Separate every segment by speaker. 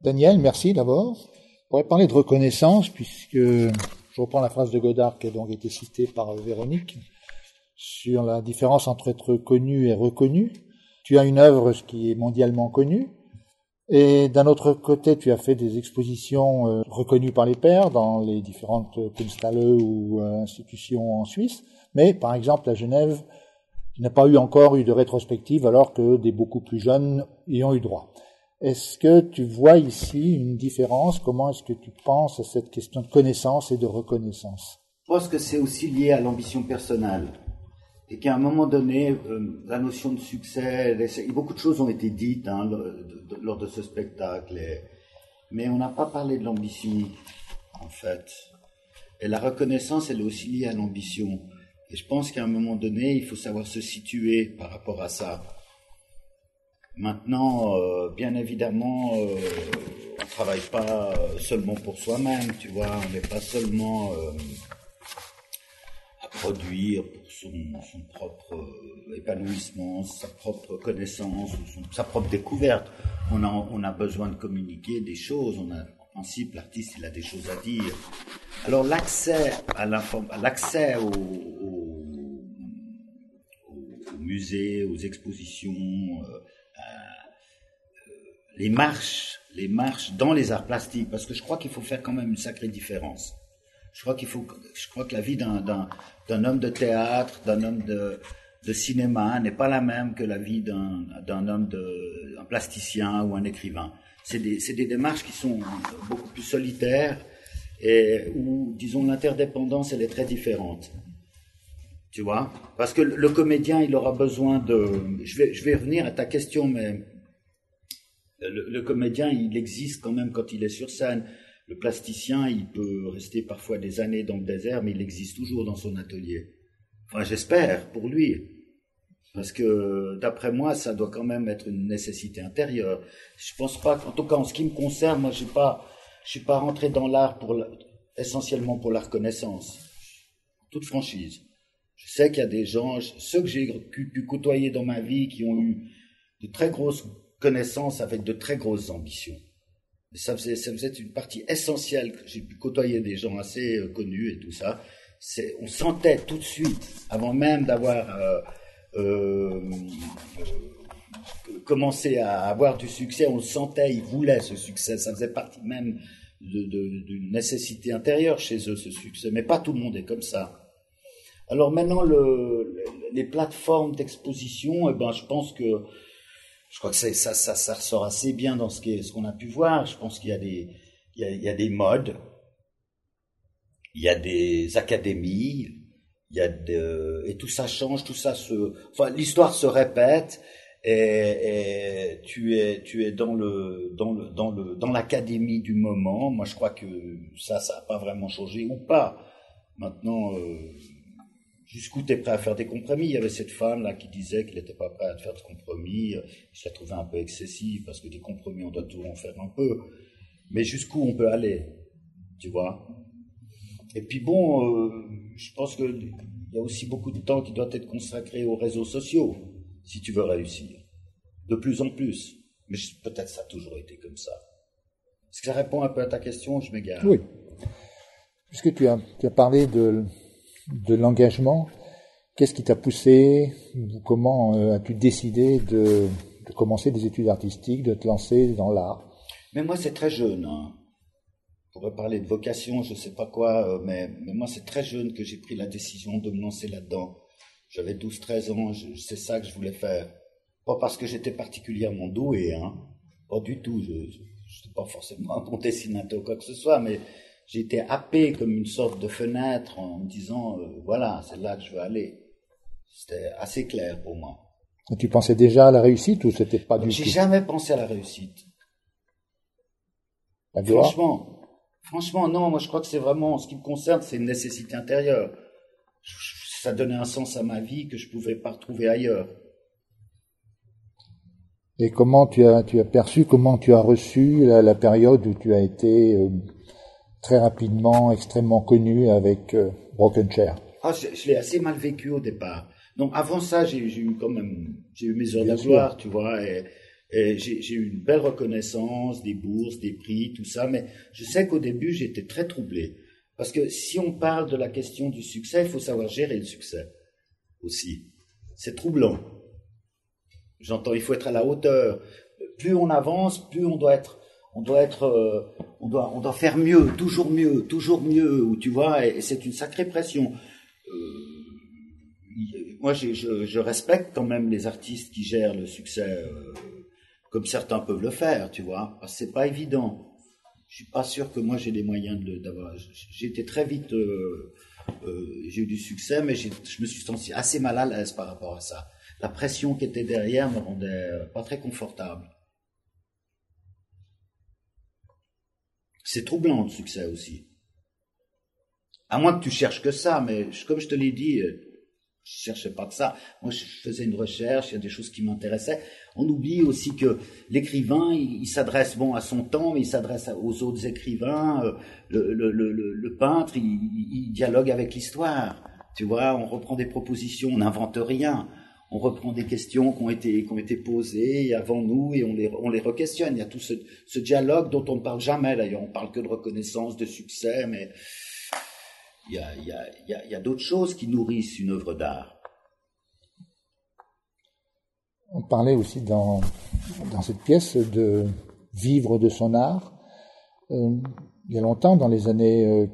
Speaker 1: Daniel, merci d'abord. On pourrait parler de reconnaissance, puisque je reprends la phrase de Godard qui a donc été citée par Véronique, sur la différence entre être connu et reconnu. Tu as une œuvre qui est mondialement connue, et d'un autre côté, tu as fait des expositions reconnues par les pairs dans les différentes Kunsthalle ou institutions en Suisse. Mais, par exemple, à Genève, tu n'as pas encore eu de rétrospective, alors que des beaucoup plus jeunes y ont eu droit. Est-ce que tu vois ici une différence? Comment est-ce que tu penses à cette question de connaissance et de reconnaissance?
Speaker 2: Je pense que c'est aussi lié à l'ambition personnelle. Et qu'à un moment donné, la notion de succès, beaucoup de choses ont été dites lors de ce spectacle, mais on n'a pas parlé de l'ambition, en fait. Et la reconnaissance, elle est aussi liée à l'ambition. Et je pense qu'à un moment donné, il faut savoir se situer par rapport à ça. Maintenant, bien évidemment, on ne travaille pas seulement pour soi-même, tu vois, on n'est pas seulement à produire pour son propre épanouissement, sa propre connaissance, sa propre découverte. On a besoin de communiquer des choses, en principe, l'artiste, il a des choses à dire. Alors, l'accès aux musées, aux expositions, les marches dans les arts plastiques, parce que je crois qu'il faut faire quand même une sacrée différence. Je crois que la vie d'un homme de théâtre, d'un homme de cinéma n'est pas la même que la vie d'un homme un plasticien ou un écrivain. C'est des démarches qui sont beaucoup plus solitaires et où, disons, l'interdépendance, elle est très différente. Tu vois? Parce que le comédien, il aura besoin je vais revenir à ta question, mais le comédien, il existe quand même quand il est sur scène. Le plasticien, il peut rester parfois des années dans le désert, mais il existe toujours dans son atelier. Enfin, j'espère, pour lui. Parce que, d'après moi, ça doit quand même être une nécessité intérieure. Je pense pas, en tout cas, en ce qui me concerne, moi, je suis pas rentré dans l'art essentiellement pour la reconnaissance. En toute franchise. Je sais qu'il y a des gens, ceux que j'ai pu côtoyer dans ma vie, qui ont eu de très grosses connaissances avec de très grosses ambitions. Et ça faisait une partie essentielle que j'ai pu côtoyer des gens assez connus et tout ça. On sentait tout de suite, avant même d'avoir commencé à avoir du succès, on le sentait, ils voulaient ce succès. Ça faisait partie même d'une nécessité intérieure chez eux, ce succès. Mais pas tout le monde est comme ça. Alors maintenant, les plateformes d'exposition, je pense que je crois que ça ressort assez bien dans ce qu'on a pu voir. Je pense qu'il y a des modes, il y a des académies, et tout ça change, l'histoire se répète, et tu es dans l'académie du moment. Moi, je crois que ça a pas vraiment changé ou pas. Maintenant, jusqu'où tu es prêt à faire des compromis? Il y avait cette femme-là qui disait qu'il n'était pas prêt à faire de compromis. Je la trouvais un peu excessive, parce que des compromis, on doit toujours en faire un peu. Mais jusqu'où on peut aller, tu vois? Et puis bon, je pense qu'il y a aussi beaucoup de temps qui doit être consacré aux réseaux sociaux, si tu veux réussir. De plus en plus. Mais peut-être ça a toujours été comme ça. Est-ce que ça répond un peu à ta question? Je m'égare.
Speaker 1: Oui. Puisque tu as parlé de l'engagement, qu'est-ce qui t'a poussé, ou comment as-tu décidé de commencer des études artistiques, de te lancer dans l'art?
Speaker 2: Mais moi, c'est très jeune. On pourrait parler de vocation, je sais pas quoi, mais moi, c'est très jeune que j'ai pris la décision de me lancer là-dedans. J'avais 12-13 ans, c'est ça que je voulais faire. Pas parce que j'étais particulièrement doué, pas du tout. Je n'étais pas forcément un bon dessinateur ou quoi que ce soit, mais j'ai été happé comme une sorte de fenêtre en me disant, voilà, c'est là que je veux aller. C'était assez clair pour moi.
Speaker 1: Et tu pensais déjà à la réussite ou c'était pas du tout?
Speaker 2: J'ai jamais pensé à la réussite.
Speaker 1: La gloire?
Speaker 2: Franchement, non. Moi, je crois que c'est vraiment, en ce qui me concerne, c'est une nécessité intérieure. Ça donnait un sens à ma vie que je pouvais pas retrouver ailleurs.
Speaker 1: Et comment tu as perçu, comment tu as reçu la période où tu as été très rapidement, extrêmement connu avec Broken Chair?
Speaker 2: Je l'ai assez mal vécu au départ. Donc avant ça, j'ai eu mes heures de gloire, tu vois, et Et j'ai eu une belle reconnaissance, des bourses, des prix, tout ça, mais je sais qu'au début, j'étais très troublé. Parce que si on parle de la question du succès, il faut savoir gérer le succès aussi. C'est troublant. J'entends, il faut être à la hauteur. Plus on avance, plus on doit faire mieux, toujours mieux, ou tu vois, et c'est une sacrée pression. Moi, je respecte quand même les artistes qui gèrent le succès comme certains peuvent le faire, tu vois. Parce que c'est pas évident. Je suis pas sûr que moi j'ai les moyens d'avoir. J'ai été très vite, j'ai eu du succès, mais je me suis senti assez mal à l'aise par rapport à ça. La pression qui était derrière me rendait pas très confortable. C'est troublant le succès aussi. À moins que tu cherches que ça, mais comme je te l'ai dit, je cherchais pas que ça. Moi, je faisais une recherche, il y a des choses qui m'intéressaient. On oublie aussi que l'écrivain, il s'adresse à son temps, mais il s'adresse aux autres écrivains. Le peintre, il dialogue avec l'histoire. Tu vois, on reprend des propositions, on n'invente rien. On reprend des questions qui ont été posées avant nous et on les re-questionne. Il y a tout ce dialogue dont on ne parle jamais. D'ailleurs, on parle que de reconnaissance, de succès, mais il y a d'autres choses qui nourrissent une œuvre d'art.
Speaker 1: On parlait aussi dans cette pièce de vivre de son art. Il y a longtemps, dans les années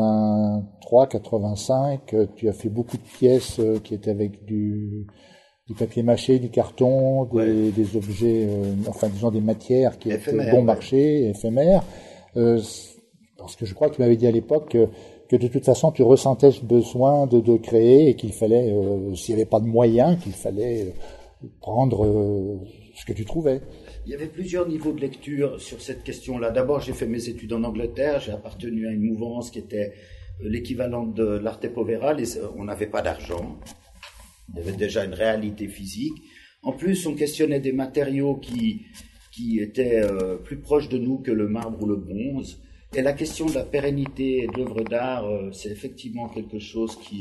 Speaker 1: 83-85, tu as fait beaucoup de pièces qui étaient avec du papier mâché, du carton, des objets, disons des matières qui étaient bon marché, éphémères. Parce que je crois que tu m'avais dit à l'époque que de toute façon tu ressentais ce besoin de créer et qu'il fallait, s'il n'y avait pas de moyens, qu'il fallait prendre ce que tu trouvais.
Speaker 2: Il y avait plusieurs niveaux de lecture sur cette question-là. D'abord, j'ai fait mes études en Angleterre, j'ai appartenu à une mouvance qui était l'équivalent de l'Arte Povera. On n'avait pas d'argent, il y avait déjà une réalité physique. En plus, on questionnait des matériaux qui étaient plus proches de nous que le marbre ou le bronze. Et la question de la pérennité de l'œuvre d'art, c'est effectivement quelque chose qui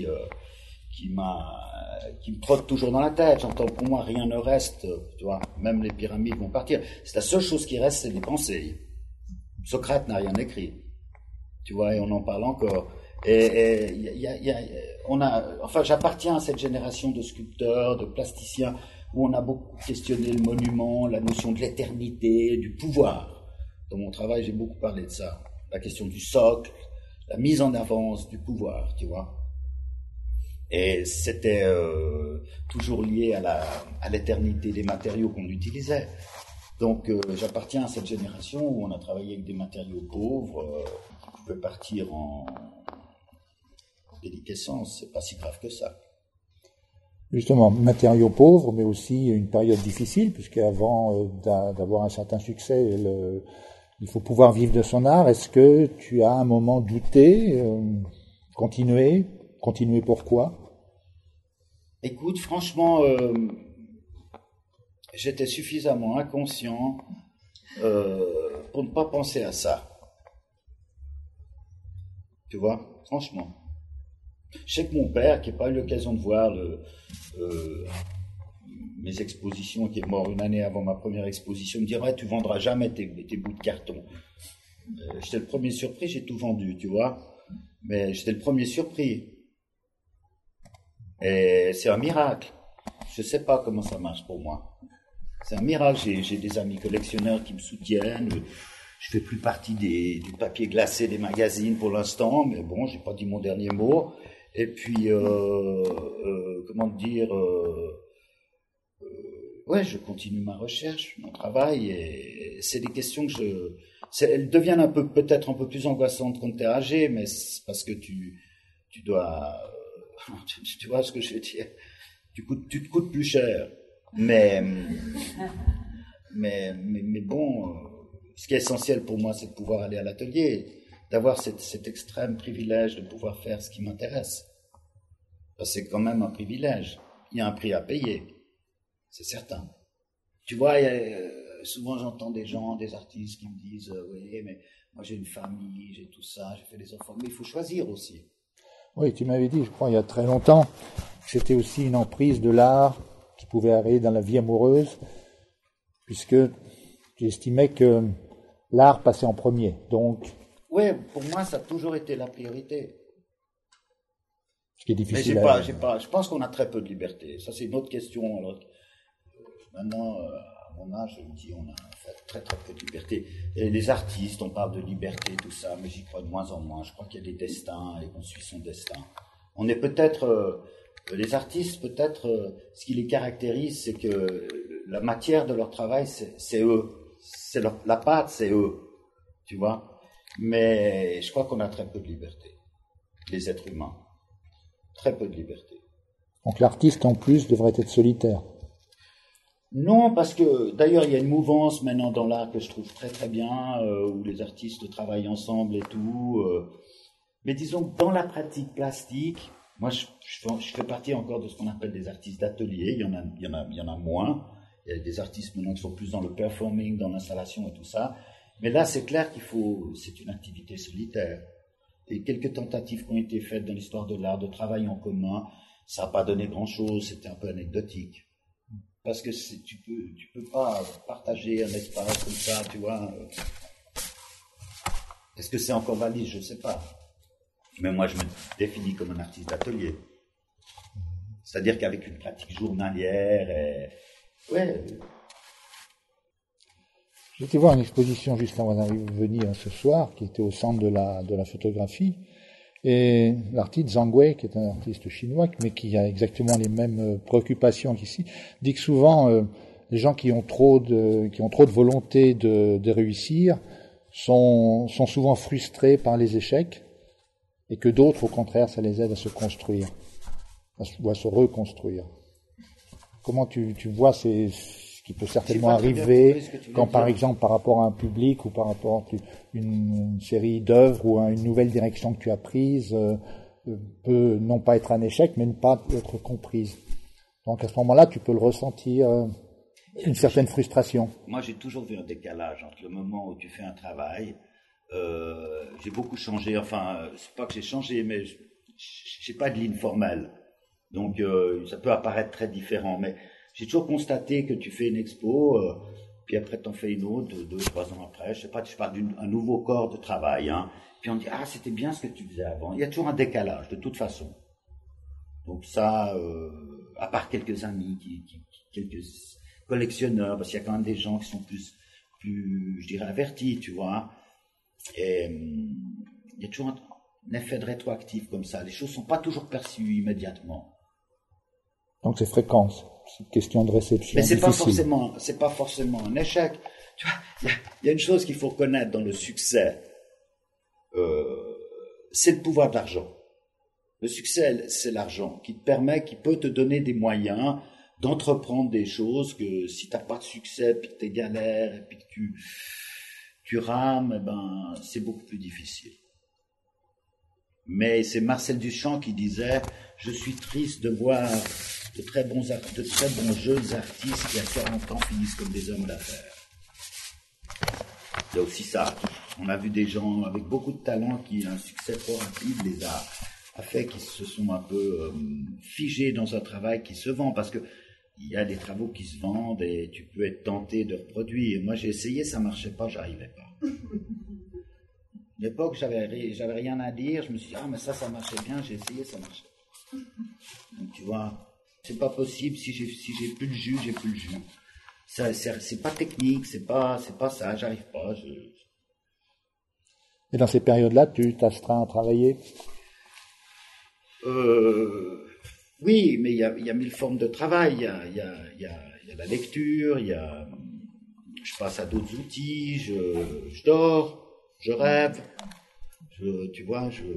Speaker 2: me trotte toujours dans la tête. J'entends, pour moi, rien ne reste, tu vois, même les pyramides vont partir. C'est la seule chose qui reste, c'est les pensées. Socrate n'a rien écrit, tu vois, et on en parle encore. J'appartiens à cette génération de sculpteurs, de plasticiens, où on a beaucoup questionné le monument, la notion de l'éternité, du pouvoir. Dans mon travail, j'ai beaucoup parlé de ça. La question du socle, la mise en avance du pouvoir, tu vois. Et c'était toujours lié à l'éternité des matériaux qu'on utilisait. Donc j'appartiens à cette génération où on a travaillé avec des matériaux pauvres qui pouvaient partir en déliquescence. C'est pas si grave que ça.
Speaker 1: Justement, matériaux pauvres, mais aussi une période difficile, puisqu'avant d'avoir un certain succès, il faut pouvoir vivre de son art. Est-ce que tu as à un moment douté, continuer pourquoi?
Speaker 2: Écoute, franchement, j'étais suffisamment inconscient pour ne pas penser à ça. Tu vois, franchement. Je sais que mon père, qui n'a pas eu l'occasion de voir mes expositions, qui est mort une année avant ma première exposition, me dirait, tu vendras jamais tes bouts de carton. J'étais le premier surpris, j'ai tout vendu, tu vois. Mais j'étais le premier surpris. Et c'est un miracle. Je sais pas comment ça marche pour moi. C'est un miracle. J'ai des amis collectionneurs qui me soutiennent. Je fais plus partie du papier glacé des magazines pour l'instant, mais bon, j'ai pas dit mon dernier mot. Et puis, je continue ma recherche, mon travail, et c'est des questions que elles deviennent peut-être un peu plus angoissantes quand t'es âgé, mais c'est parce que tu dois, tu vois ce que je veux dire, tu te coûtes plus cher, mais bon, ce qui est essentiel pour moi, c'est de pouvoir aller à l'atelier, d'avoir cet extrême privilège de pouvoir faire ce qui m'intéresse. Parce que c'est quand même un privilège. Il y a un prix à payer, c'est certain. Tu vois, souvent j'entends des artistes qui me disent oui, mais moi j'ai une famille, j'ai tout ça, j'ai fait des enfants, mais il faut choisir aussi.
Speaker 1: Oui, tu m'avais dit, je crois, il y a très longtemps, que c'était aussi une emprise de l'art qui pouvait arriver dans la vie amoureuse. puisque tu estimais que l'art passait en premier. Donc,
Speaker 2: Oui, pour moi, ça a toujours été la priorité.
Speaker 1: ce qui est
Speaker 2: Mais
Speaker 1: difficile
Speaker 2: je pense qu'on a très peu de liberté. Ça, c'est une autre question. Alors, maintenant, à mon âge, je me dis, on a en fait très très peu de liberté. Et les artistes, on parle de liberté, tout ça, mais j'y crois de moins en moins. Je crois qu'il y a des destins et qu'on suit son destin. On est peut-être, les artistes, peut-être, ce qui les caractérise, c'est que la matière de leur travail, c'est eux. La pâte, c'est eux. Tu vois? Mais je crois qu'on a très peu de liberté, les êtres humains. Très peu de liberté.
Speaker 1: Donc l'artiste, en plus, devrait être solitaire.
Speaker 2: Non, parce que d'ailleurs il y a une mouvance maintenant dans l'art que je trouve très très bien, où les artistes travaillent ensemble et tout. Mais disons que dans la pratique plastique, moi je fais partie encore de ce qu'on appelle des artistes d'atelier. Il y en a moins. Il y a des artistes maintenant qui sont plus dans le performing, dans l'installation et tout ça. Mais là c'est clair c'est une activité solitaire. Et quelques tentatives qui ont été faites dans l'histoire de l'art, de travail en commun, ça n'a pas donné grand-chose, c'était un peu anecdotique. Parce que tu peux pas partager un espace comme ça, tu vois. Est-ce que c'est encore valide? Je ne sais pas. Mais moi, je me définis comme un artiste d'atelier. C'est-à-dire qu'avec une pratique journalière ouais.
Speaker 1: J'étais voir une exposition juste avant d'arriver venir ce soir, qui était au centre de la photographie. Et l'artiste Zhang Wei, qui est un artiste chinois, mais qui a exactement les mêmes préoccupations qu'ici, dit que souvent, les gens qui ont trop de volonté de réussir sont souvent frustrés par les échecs, et que d'autres, au contraire, ça les aide à se construire, ou à se reconstruire. Comment tu vois ce qui peut certainement arriver quand, par exemple, par rapport à un public ou par rapport à une série d'œuvres ou à une nouvelle direction que tu as prise, peut non pas être un échec, mais ne pas être comprise. Donc à ce moment-là, tu peux le ressentir, une certaine frustration.
Speaker 2: Moi, j'ai toujours vu un décalage entre le moment où tu fais un travail. J'ai beaucoup changé. Enfin, c'est pas que j'ai changé, mais j'ai pas de ligne formelle. Donc, ça peut apparaître très différent. Mais j'ai toujours constaté que tu fais une expo, puis après t'en fais une autre, 2, 3 ans après. Je sais pas, tu parles d'un nouveau corps de travail. Hein. Puis on dit, ah, c'était bien ce que tu faisais avant. Il y a toujours un décalage, de toute façon. Donc ça, à part quelques amis, quelques collectionneurs, parce qu'il y a quand même des gens qui sont plus, je dirais, avertis, tu vois. Et il y a toujours un effet de rétroactif comme ça. Les choses sont pas toujours perçues immédiatement.
Speaker 1: Donc c'est fréquence, c'est une question de réception.
Speaker 2: Mais c'est
Speaker 1: difficile.
Speaker 2: pas forcément un échec. Tu vois, il y a une chose qu'il faut reconnaître dans le succès, c'est le pouvoir de l'argent. Le succès, c'est l'argent qui peut te donner des moyens d'entreprendre des choses que si t'as pas de succès, puis que t'es galère, et puis que tu rames, eh ben, c'est beaucoup plus difficile. Mais c'est Marcel Duchamp qui disait, je suis triste de voir de très bons jeunes artistes qui à 40 ans finissent comme des hommes d'affaires. Il y a aussi ça. On a vu des gens avec beaucoup de talent qui, un succès trop rapide, les a fait qu'ils se sont un peu figés dans un travail qui se vend, parce que il y a des travaux qui se vendent et tu peux être tenté de reproduire. Moi, j'ai essayé, ça marchait pas, j'arrivais pas. À l'époque, j'avais rien à dire, je me suis dit, ah, mais ça marchait bien, j'ai essayé, ça marchait. Donc, tu vois, c'est pas possible, si j'ai plus le jus, j'ai plus le jus. Ça, c'est pas technique, c'est pas ça, j'arrive pas.
Speaker 1: Et dans ces périodes-là, tu t'astreins à travailler?
Speaker 2: Oui, mais il y a mille formes de travail. Il y a la lecture, je passe à d'autres outils, je dors, je rêve, tu vois, je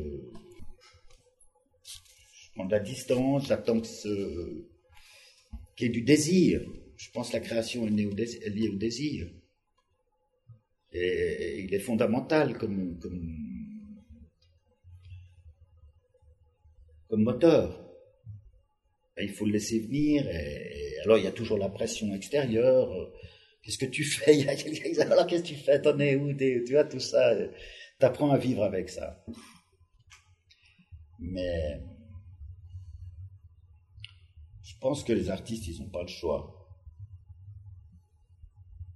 Speaker 2: prends de la distance, j'attends qu'il y ait du désir. Je pense que la création est liée au désir. Et il est fondamental comme moteur. Et il faut le laisser venir. Et alors, il y a toujours la pression extérieure. Qu'est-ce que tu fais? Alors, qu'est-ce que tu fais? T'en es où? Tu vois, tout ça. T'apprends à vivre avec ça. Mais je pense que les artistes, ils n'ont pas le choix.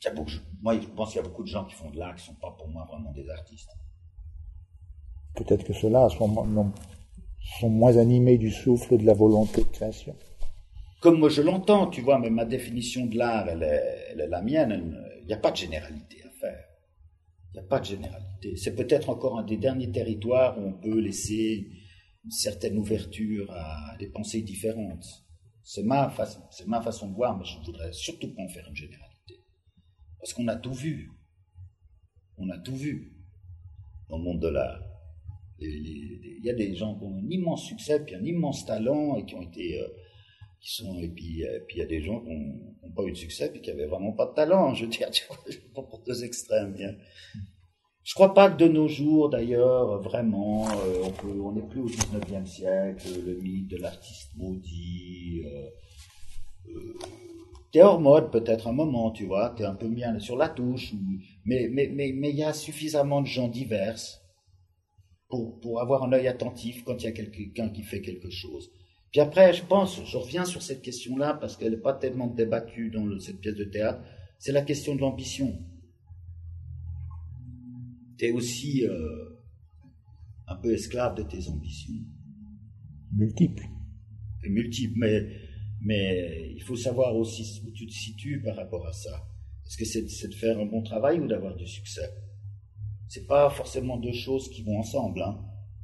Speaker 2: Moi, je pense qu'il y a beaucoup de gens qui font de l'art qui ne sont pas pour moi vraiment des artistes.
Speaker 1: Peut-être que ceux-là sont moins animés du souffle et de la volonté de création.
Speaker 2: Comme moi je l'entends, tu vois, mais ma définition de l'art, elle est la mienne. Il n'y a pas de généralité à faire. Il n'y a pas de généralité. C'est peut-être encore un des derniers territoires où on peut laisser une certaine ouverture à des pensées différentes. C'est ma façon de voir, mais je ne voudrais surtout pas en faire une généralité. Parce qu'on a tout vu. On a tout vu dans le monde de l'art. Il y a des gens qui ont un immense succès, puis un immense talent, et qui ont été... et puis il y a des gens qui n'ont pas eu de succès, puis qui n'avaient vraiment pas de talent. Je veux dire, tu vois, je prends pour deux extrêmes. Bien. Je crois pas que de nos jours, d'ailleurs, vraiment, on n'est plus au 19e siècle, le mythe de l'artiste maudit. T'es hors mode peut-être un moment, tu vois, t'es un peu mis sur la touche, mais il y a suffisamment de gens divers pour avoir un œil attentif quand il y a quelqu'un qui fait quelque chose. Puis après, je reviens sur cette question-là, parce qu'elle n'est pas tellement débattue dans cette pièce de théâtre, c'est la question de l'ambition. Tu es aussi un peu esclave de tes ambitions.
Speaker 1: Multiples.
Speaker 2: Et multiples, mais il faut savoir aussi où tu te situes par rapport à ça. Est-ce que c'est de faire un bon travail ou d'avoir du succès? C'est pas forcément deux choses qui vont ensemble, hein.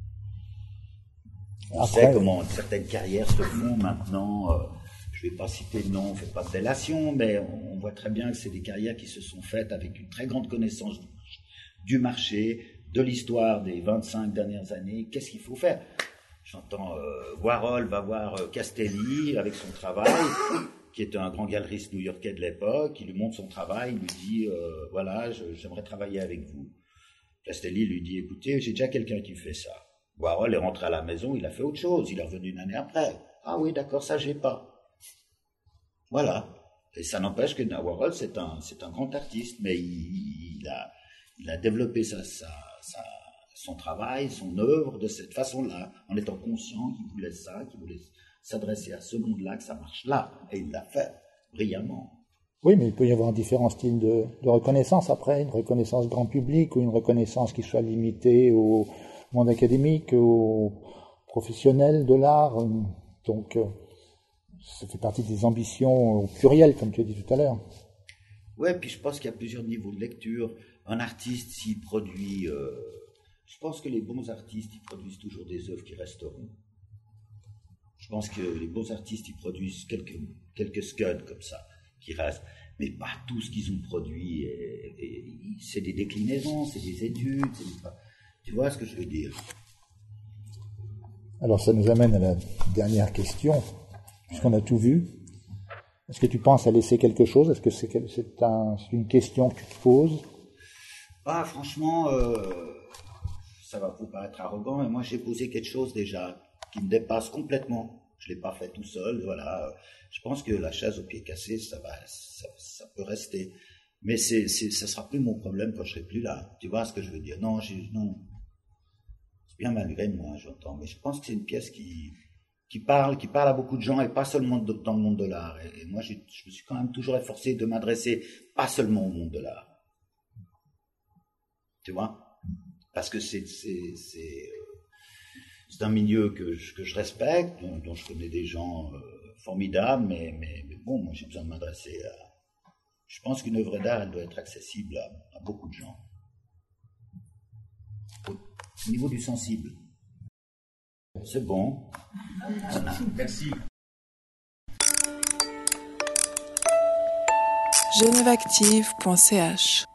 Speaker 2: On sait comment certaines carrières se font maintenant. Je ne vais pas citer de nom, on ne fait pas de délation, mais on voit très bien que c'est des carrières qui se sont faites avec une très grande connaissance du marché, de l'histoire des 25 dernières années. Qu'est-ce qu'il faut faire? J'entends Warhol va voir Castelli avec son travail, qui était un grand galeriste new-yorkais de l'époque. Il lui montre son travail, il lui dit voilà, j'aimerais travailler avec vous. Castelli lui dit écoutez, j'ai déjà quelqu'un qui fait ça. Warhol est rentré à la maison, il a fait autre chose, il est revenu une année après. Ah oui, d'accord, ça j'ai pas. Voilà. Et ça n'empêche que Warhol, c'est un grand artiste, mais il a développé son travail, son œuvre de cette façon-là, en étant conscient qu'il voulait ça, qu'il voulait s'adresser à ce monde-là, que ça marche là. Et il l'a fait brillamment.
Speaker 1: Oui, mais il peut y avoir différents styles de reconnaissance après, une reconnaissance grand public ou une reconnaissance qui soit limitée au monde académique, aux professionnels de l'art. Donc, ça fait partie des ambitions au pluriel, comme tu as dit tout à l'heure.
Speaker 2: Ouais, puis je pense qu'il y a plusieurs niveaux de lecture. Un artiste, s'il produit... je pense que les bons artistes, ils produisent toujours des œuvres qui resteront. Je pense que les bons artistes, ils produisent quelques scuds comme ça, qui restent. Mais pas tout ce qu'ils ont produit. C'est des déclinaisons, c'est des études, tu vois ce que je veux dire?
Speaker 1: Alors ça nous amène à la dernière question, puisqu'on a tout vu. Est-ce que tu penses à laisser quelque chose? Est-ce que c'est une question que tu te poses?
Speaker 2: Ah, franchement, ça va vous paraître arrogant, mais moi j'ai posé quelque chose déjà qui me dépasse complètement. Je ne l'ai pas fait tout seul, voilà. Je pense que la chaise au pied cassé, ça peut rester. Mais ça sera plus mon problème quand je serai plus là. Tu vois ce que je veux dire? Non. C'est bien malgré moi, j'entends. Mais je pense que c'est une pièce qui parle à beaucoup de gens et pas seulement dans le monde de l'art. Et moi, je me suis quand même toujours efforcé de m'adresser pas seulement au monde de l'art. Tu vois? Parce que c'est un milieu que je respecte, dont je connais des gens formidables, mais bon, moi j'ai besoin de m'adresser à... Je pense qu'une œuvre d'art, elle doit être accessible à beaucoup de gens. Au niveau du sensible. C'est bon. Merci.
Speaker 3: geneveactive.ch